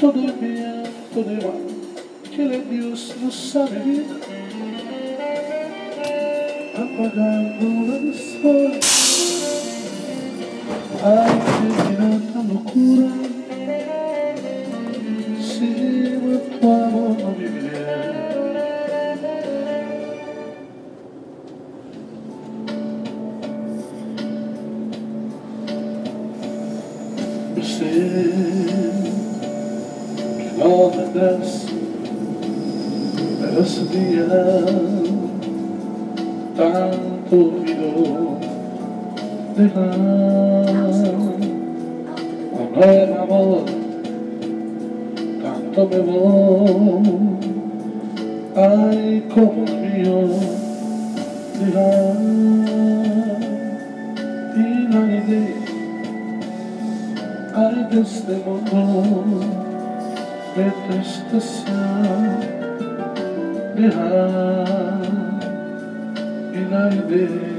todo el viento de mar que le Dios nos ha venido apagando el sol. Ay, qué grata locura, sin tu amor no viviré. Yo sé que no vendrás, pero ese día tanto olvido dejar. Oh no, amor, tanto me voy, ay, como es mío dejar. Y la idea, ay, de este mundo de tristeza dejar. Y la idea